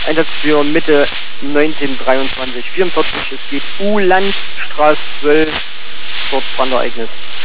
Einsatz für Mitte 192344. Es geht U-Land, Straße 12, dort Brandereignis.